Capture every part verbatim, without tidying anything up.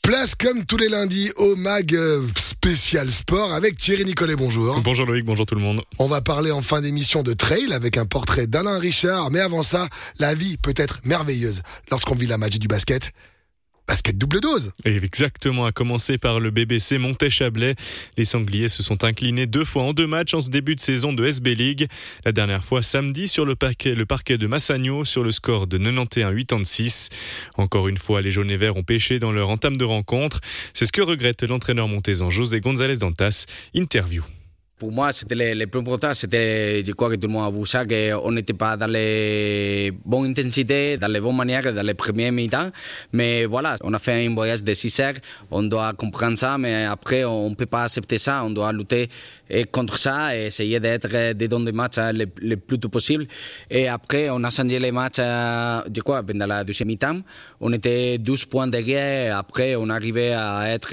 Place comme tous les lundis au mag spécial sport avec Thierry Nicolet, bonjour. Bonjour Loïc, bonjour tout le monde. On va parler en fin d'émission de trail avec un portrait d'Alain Richard, mais avant ça, la vie peut être merveilleuse lorsqu'on vit la magie du basket. Basket double dose. Et exactement, à commencer par le B B C Montet-Chablais. Les Sangliers se sont inclinés deux fois en deux matchs en ce début de saison de S B League. La dernière fois samedi sur le parquet, le parquet de Massagno sur le score de quatre-vingt-onze à quatre-vingt-seize. Encore une fois, les jaunes et verts ont pêché dans leur entame de rencontre. C'est ce que regrette l'entraîneur montaisan José González Dantas. Interview. Pour moi, c'était le, le plus important, c'était, je crois que tout le monde a vu ça, qu'on n'était pas dans les bonnes intensités, dans les bonnes manières, dans les premiers mi-temps. Mais voilà, on a fait un voyage de six heures, on doit comprendre ça, mais après, on ne peut pas accepter ça, on doit lutter contre ça et essayer d'être dedans des matchs le, le plus tôt possible. Et après, on a changé les matchs, je crois, pendant la deuxième mi-temps. On était douze points derrière, après, on arrivait à être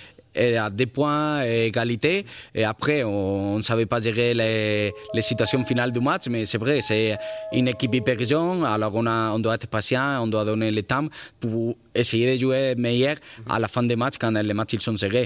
et à deux points, égalité. Et après, on ne savait pas gérer les, les situations finales du match, mais c'est vrai, c'est une équipe hyper jeune, alors on, a, on doit être patient, on doit donner le temps pour essayer de jouer meilleur à la fin des matchs quand les matchs ils sont serrés.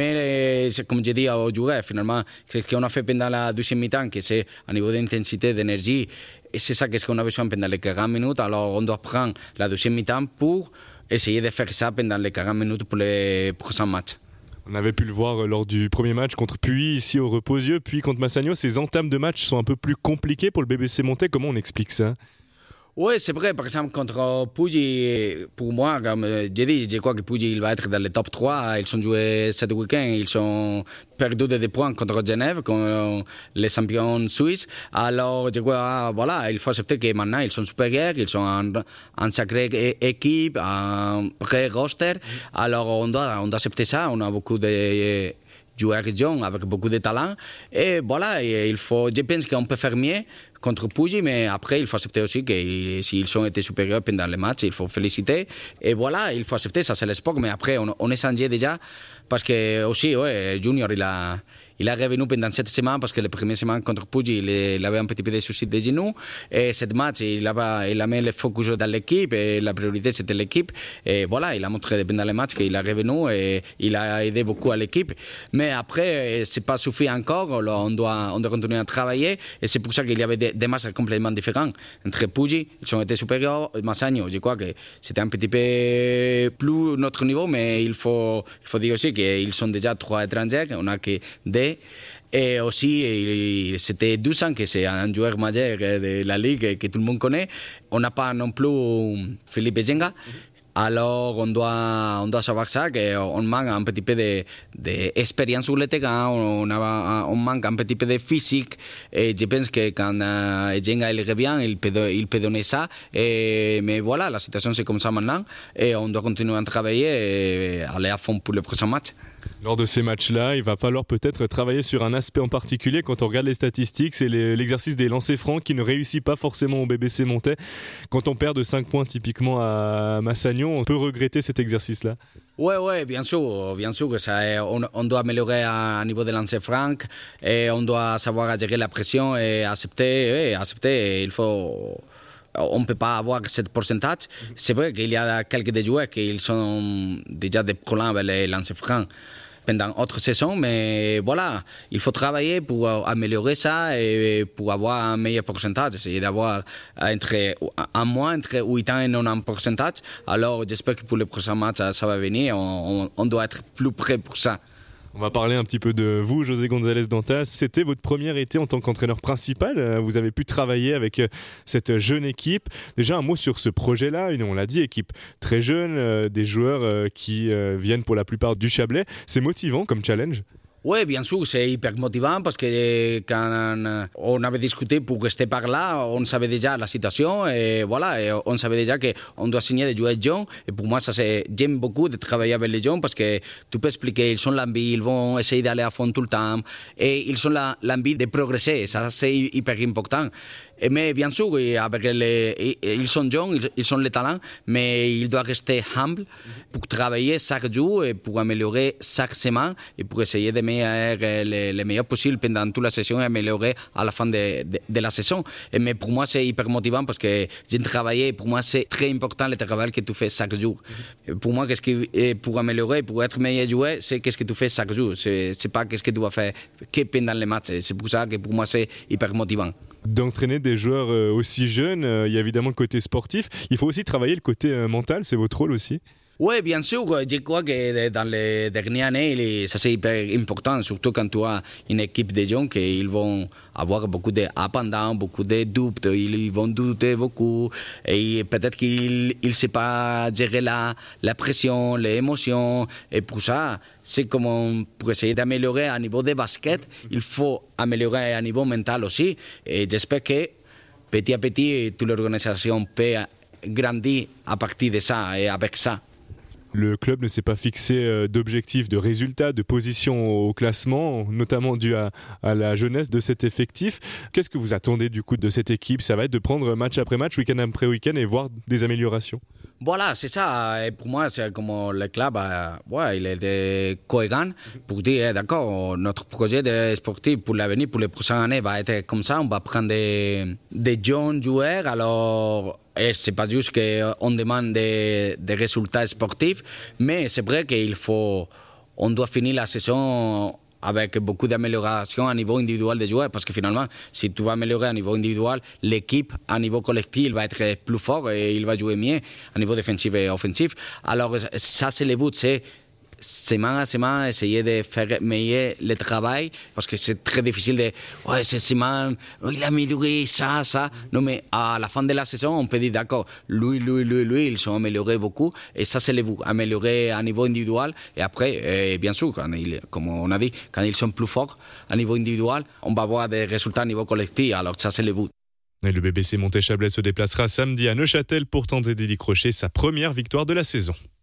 Mais c'est comme je dis aux joueurs, finalement, ce qu'on a fait pendant la deuxième mi-temps, que c'est un niveau d'intensité, d'énergie, et c'est ça qu'est-ce qu'on a besoin pendant les quarante minutes, alors on doit prendre la deuxième mi-temps pour essayer de faire ça pendant les quarante minutes pour les prochains matchs. On avait pu le voir lors du premier match contre Puy, ici au Reposieux, puis contre Massagno. Ces entames de match sont un peu plus compliquées pour le B B C Montet. Comment on explique ça ? Oui, c'est vrai. Par exemple, contre Puy, pour moi, comme j'ai dit, je crois que Puy il va être dans le top trois. Ils ont joué cet week-end. Ils ont perdu des points contre Genève, contre les champions suisses. Alors, je crois, voilà, il faut accepter que maintenant, ils sont supérieurs. Ils sont en, en sacrée équipe, en vrai roster. Alors, on doit, on doit accepter ça. On a beaucoup de joueurs jeunes avec beaucoup de talent. Et voilà, il faut, je pense qu'on peut faire mieux contre Puy, mais après, il faut accepter aussi que s'ils ont été supérieurs pendant les matchs, il faut féliciter. Et voilà, il faut accepter, ça c'est le sport, mais après, on, on est changé déjà, parce que aussi, ouais, Junior, il a... Il est revenu pendant cette semaine parce que les premières semaines contre Puy, il, il avait un petit peu de soucis de genoux. Et cette match, il a, il a mis le focus dans l'équipe et la priorité c'était l'équipe. Et voilà, il a montré pendant les matchs qu'il est revenu et il a aidé beaucoup à l'équipe. Mais après, c'est pas suffisant encore. On doit, on doit continuer à travailler. Et c'est pour ça qu'il y avait des, des matchs complètement différents. Entre Puy, ils ont été supérieurs. Massagno, je crois que c'était un petit peu plus notre niveau, mais il faut, il faut dire aussi qu'ils sont déjà trois étrangers. On a que des. Et aussi, c'était douze ans que c'est un joueur majeur de la Ligue que tout le monde connaît. On n'a pas non plus Philippe Jenga. Alors, on doit, on doit savoir ça, qu'on manque un petit peu d'expérience sur le terrain, on, a, on manque un petit peu de physique. Et je pense que quand euh, Jenga il revient, il peut, il peut donner ça. Et, mais voilà, la situation c'est comme ça maintenant. Et on doit continuer à travailler et aller à fond pour le prochain match. Lors de ces matchs-là, il va falloir peut-être travailler sur un aspect en particulier. Quand on regarde les statistiques, c'est l'exercice des lancers francs qui ne réussit pas forcément au B B C Montet. Quand on perd de cinq points typiquement à Massagno, on peut regretter cet exercice-là. Oui, oui, bien sûr, bien sûr que ça, on, on doit améliorer à, à niveau de lancer franc et on doit savoir gérer la pression et accepter, et accepter. Il faut... On ne peut pas avoir ce pourcentage. C'est vrai qu'il y a quelques joueurs qui ont déjà des problèmes avec les lancers francs pendant d'autres saisons, mais voilà, il faut travailler pour améliorer ça et pour avoir un meilleur pourcentage, essayer d'avoir entre, un moins entre huit ans et quatre-vingt-dix pourcentage. Alors j'espère que pour le prochain match, ça, ça va venir, on, on doit être plus prêt pour ça. On va parler un petit peu de vous, José González Dantas. C'était votre premier été en tant qu'entraîneur principal. Vous avez pu travailler avec cette jeune équipe. Déjà, un mot sur ce projet-là. On l'a dit, équipe très jeune, des joueurs qui viennent pour la plupart du Chablais. C'est motivant comme challenge ? Oui, bien sûr, c'est hyper motivant parce que quand on avait discuté pour rester par là, on savait déjà la situation et voilà, et on savait déjà qu'on doit signer des joueurs jeunes. Et pour moi, ça c'est, j'aime beaucoup de travailler avec les jeunes parce que tu peux expliquer, ils ont l'envie, ils vont essayer d'aller à fond tout le temps et ils ont l'envie de progresser. Ça, c'est hyper important. Et mais bien sûr, avec les, ils sont jeunes, ils ont le talent, mais ils doivent rester humbles pour travailler chaque jour et pour améliorer chaque semaine et pour essayer de mettre le, le meilleur possible pendant toute la saison et améliorer à la fin de, de, de la saison. Et mais pour moi, c'est hyper motivant parce que j'ai travaillé, pour moi, c'est très important le travail que tu fais chaque jour. Et pour moi, qu'est-ce que, pour améliorer, pour être meilleur joueur, c'est qu'est-ce que tu fais chaque jour. C'est, c'est pas qu'est-ce que tu vas faire que pendant les matchs. C'est pour ça que pour moi, c'est hyper motivant. D'entraîner des joueurs aussi jeunes, il y a évidemment le côté sportif. Il faut aussi travailler le côté mental, c'est votre rôle aussi? Oui, bien sûr. Je crois que dans les dernières années, ça c'est hyper important, surtout quand tu as une équipe de jeunes qu'ils vont avoir beaucoup de up and down, beaucoup de doutes, ils vont douter beaucoup et peut-être qu'ils ne savent pas gérer la, la pression, les émotions. Et pour ça, c'est comme pour essayer d'améliorer à niveau de basket, il faut améliorer à niveau mental aussi. Et j'espère que petit à petit, toute l'organisation peut grandir à partir de ça et avec ça. Le club ne s'est pas fixé d'objectifs de résultats, de position au classement, notamment dû à, à la jeunesse de cet effectif. Qu'est-ce que vous attendez du coup de cette équipe? Ça va être de prendre match après match, week-end après week-end et voir des améliorations? Voilà, c'est ça. Et pour moi, c'est comme le club, euh, ouais, il est cohérent pour dire, d'accord, notre projet de sportif pour l'avenir, pour les prochaines années, va être comme ça. On va prendre des, des jeunes joueurs. Alors, et c'est pas juste qu'on demande des, des résultats sportifs, mais c'est vrai qu'il faut, on doit finir la saison avec beaucoup d'améliorations à niveau individuel des joueurs, parce que finalement, si tu vas améliorer à niveau individuel, l'équipe à niveau collectif va être plus fort et il va jouer mieux à niveau défensif et offensif. Alors ça, c'est le but, c'est semaine à semaine essayer de faire meilleur le travail, parce que c'est très difficile de ouais, cette semaine, oh, il a amélioré ça, ça. Non, mais à la fin de la saison, on peut dire d'accord, lui, lui, lui, lui, ils sont améliorés beaucoup, et ça, c'est le but, améliorer à niveau individuel. Et après, et bien sûr, quand il, comme on a dit, quand ils sont plus forts à niveau individuel, on va avoir des résultats à niveau collectif. Alors ça, c'est le but. Et le B B C Montet-Chablais se déplacera samedi à Neuchâtel pour tenter d'y décrocher sa première victoire de la saison.